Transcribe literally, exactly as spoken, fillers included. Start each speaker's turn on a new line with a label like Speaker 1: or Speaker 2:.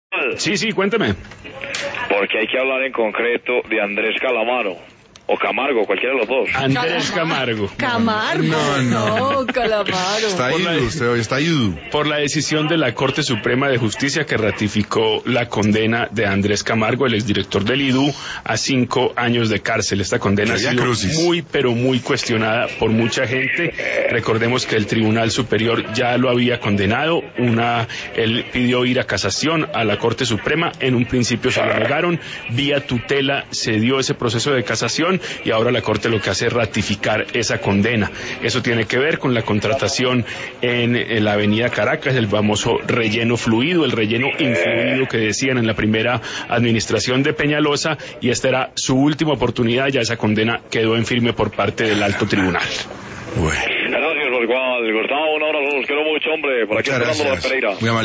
Speaker 1: Sí, sí, cuénteme.
Speaker 2: Porque hay que hablar en concreto de Andrés Calamaro. O Camargo, cualquiera de los dos.
Speaker 1: Andrés Camargo.
Speaker 3: Camargo.
Speaker 4: No, no.
Speaker 3: No, Calamaro.
Speaker 4: Está
Speaker 1: Por la-
Speaker 4: ido, usted hoy está ido.
Speaker 1: Por la decisión de la Corte Suprema de Justicia que ratificó la condena de Andrés Camargo, el exdirector del I D U, a cinco años de cárcel. Esta condena ha
Speaker 4: Vía
Speaker 1: sido
Speaker 4: crucis.
Speaker 1: muy, pero muy cuestionada por mucha gente. Recordemos que el Tribunal Superior ya lo había condenado. Una, él pidió ir a casación a la Corte Suprema. En un principio se lo negaron. Vía tutela se dio ese proceso de casación y ahora la Corte lo que hace es ratificar esa condena. Eso tiene que ver con la contratación en, en la avenida Caracas, el famoso relleno fluido, el relleno influido que decían en la primera administración de Peñalosa, y esta era su última oportunidad. Ya esa condena quedó en firme por parte del alto tribunal.
Speaker 4: Bueno,
Speaker 2: Gracias, por igual. Gustavo, un abrazo, los quiero mucho, hombre. Por aquí
Speaker 4: muchas
Speaker 2: esperando la
Speaker 4: gracias.
Speaker 2: Pereira.
Speaker 4: Muy amable.